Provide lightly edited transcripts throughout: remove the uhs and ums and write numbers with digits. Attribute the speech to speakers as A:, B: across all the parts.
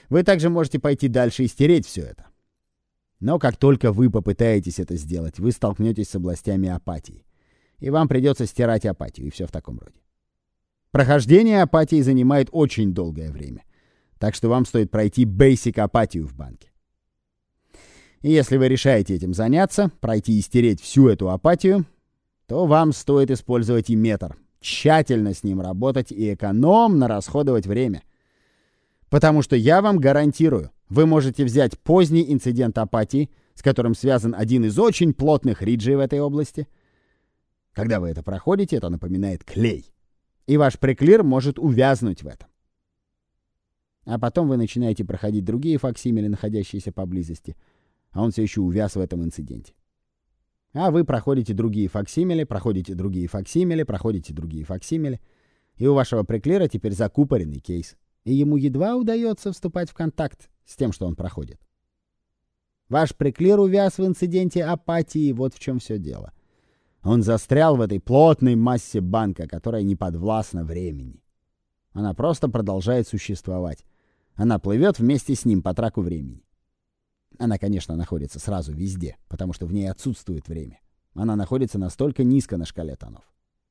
A: Вы также можете пойти дальше и стереть все это. Но как только вы попытаетесь это сделать, вы столкнетесь с областями апатии. И вам придется стирать апатию, и все в таком роде. Прохождение апатии занимает очень долгое время. Так что вам стоит пройти Basic апатию в банке. И если вы решаете этим заняться, пройти и стереть всю эту апатию, то вам стоит использовать Emmeter, тщательно с ним работать и экономно расходовать время. Потому что я вам гарантирую, вы можете взять поздний инцидент апатии, с которым связан один из очень плотных риджей в этой области. Когда вы это проходите, это напоминает клей. И ваш преклир может увязнуть в этом. А потом вы начинаете проходить другие факсимили, находящиеся поблизости, а он все еще увяз в этом инциденте. А вы проходите другие факсимили, проходите другие факсимили, проходите другие факсимили, и у вашего преклира теперь закупоренный кейс, и ему едва удается вступать в контакт с тем, что он проходит. Ваш преклир увяз в инциденте апатии, вот в чем все дело. Он застрял в этой плотной массе банка, которая не подвластна времени. Она просто продолжает существовать. Она плывет вместе с ним по траку времени. Она, конечно, находится сразу везде, потому что в ней отсутствует время. Она находится настолько низко на шкале тонов.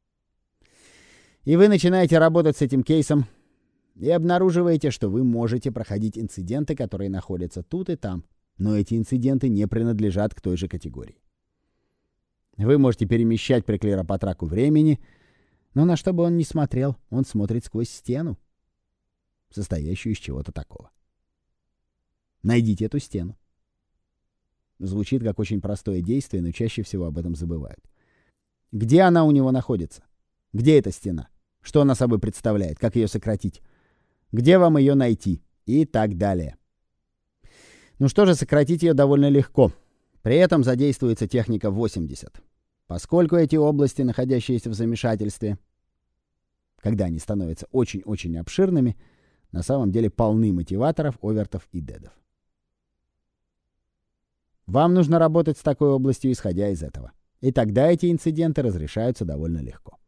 A: И вы начинаете работать с этим кейсом и обнаруживаете, что вы можете проходить инциденты, которые находятся тут и там, но эти инциденты не принадлежат к той же категории. Вы можете перемещать преклира по траку времени, но на что бы он ни смотрел, он смотрит сквозь стену, состоящую из чего-то такого. Найдите эту стену. Звучит как очень простое действие, но чаще всего об этом забывают. Где она у него находится? Где эта стена? Что она собой представляет? Как ее сократить? Где вам ее найти? И так далее. Ну что же, сократить ее довольно легко. При этом задействуется техника 80. Поскольку эти области, находящиеся в замешательстве, когда они становятся очень-очень обширными, на самом деле полны мотиваторов, овертов и дедов. Вам нужно работать с такой областью, исходя из этого. И тогда эти инциденты разрешаются довольно легко.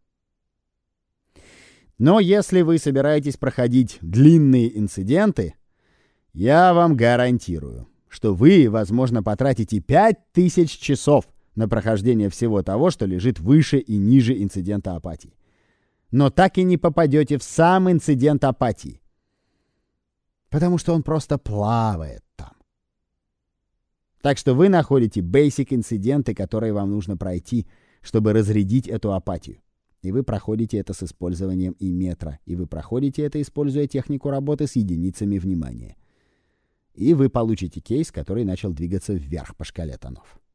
A: Но если вы собираетесь проходить длинные инциденты, я вам гарантирую, что вы, возможно, потратите 5000 часов на прохождение всего того, что лежит выше и ниже инцидента апатии. Но так и не попадете в сам инцидент апатии. Потому что он просто плавает там. Так что вы находите basic инциденты, которые вам нужно пройти, чтобы разрядить эту апатию. И вы проходите это с использованием Emmeter. И вы проходите это, используя технику работы с единицами внимания. И вы получите кейс, который начал двигаться вверх по шкале тонов.